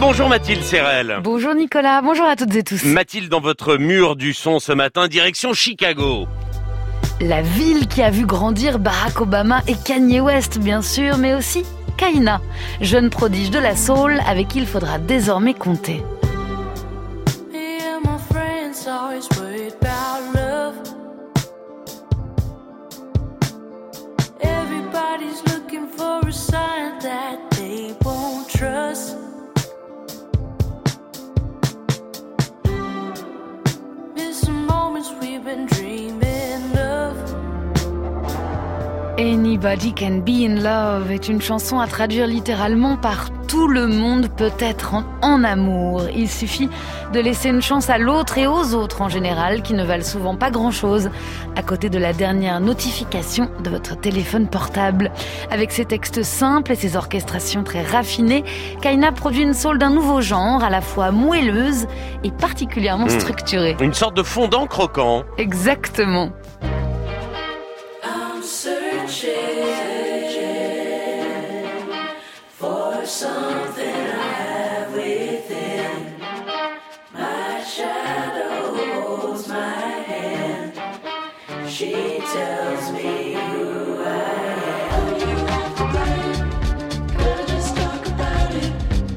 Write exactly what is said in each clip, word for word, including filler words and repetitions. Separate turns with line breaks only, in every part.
bonjour Mathilde Serrel.
Bonjour Nicolas, bonjour à toutes et tous.
Mathilde, dans votre mur du son ce matin, direction Chicago.
La ville qui a vu grandir Barack Obama et Kanye West, bien sûr, mais aussi Kaina, jeune prodige de la soul avec qui il faudra désormais compter. Anybody Can Be in Love est une chanson à traduire littéralement par tout le monde peut être en, en amour. Il suffit de laisser une chance à l'autre et aux autres en général qui ne valent souvent pas grand-chose à côté de la dernière notification de votre téléphone portable. Avec ses textes simples et ses orchestrations très raffinées, Kaina produit une soul d'un nouveau genre, à la fois moelleuse et particulièrement mmh. structurée.
Une sorte de fondant croquant.
Exactement.
For something I have within, my shadow holds my hand. She tells me who I am. You have to write it, girl, just talk about it.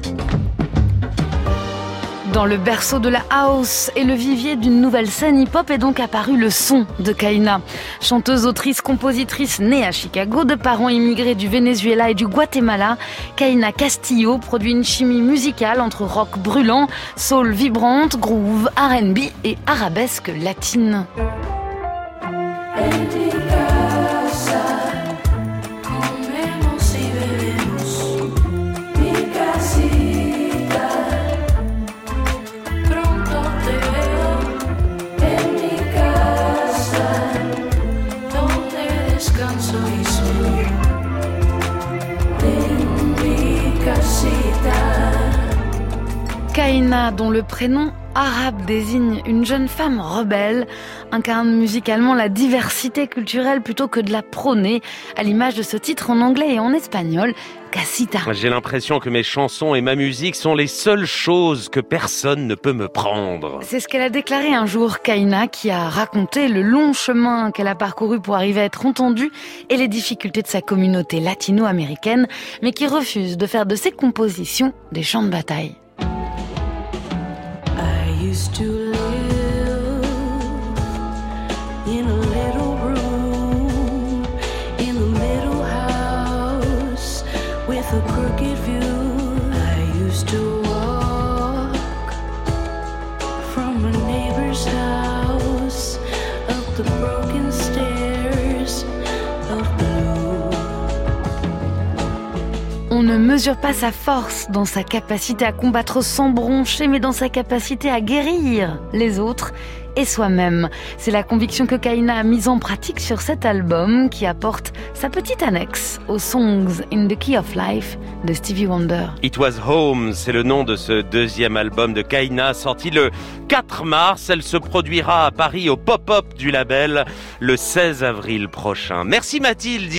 Dans le berceau de la house et le vivier d'une nouvelle scène hip-hop est donc apparu le son de Kaina. Chanteuse, autrice, compositrice née à Chicago, de parents immigrés du Venezuela et du Guatemala, Kaina Castillo produit une chimie musicale entre rock brûlant, soul vibrante, groove, R and B et arabesque latine. Kaina, dont le prénom arabe désigne une jeune femme rebelle, incarne musicalement la diversité culturelle plutôt que de la prôner, à l'image de ce titre en anglais et en espagnol, Casita.
J'ai l'impression que mes chansons et ma musique sont les seules choses que personne ne peut me prendre.
C'est ce qu'elle a déclaré un jour, Kaina, qui a raconté le long chemin qu'elle a parcouru pour arriver à être entendue et les difficultés de sa communauté latino-américaine, mais qui refuse de faire de ses compositions des champs de bataille.
Used to live in a little room in the middle house with a crooked view. I used to walk from a neighbor's house up the broken stairs of blue.
On ne mesure pas sa force dans sa capacité à combattre sans broncher, mais dans sa capacité à guérir les autres et soi-même. C'est la conviction que Kaina a mise en pratique sur cet album qui apporte sa petite annexe aux Songs in the Key of Life de Stevie Wonder.
It Was Home, c'est le nom de ce deuxième album de Kaina, sorti le quatre mars. Elle se produira à Paris au pop-up du label le seize avril prochain. Merci Mathilde.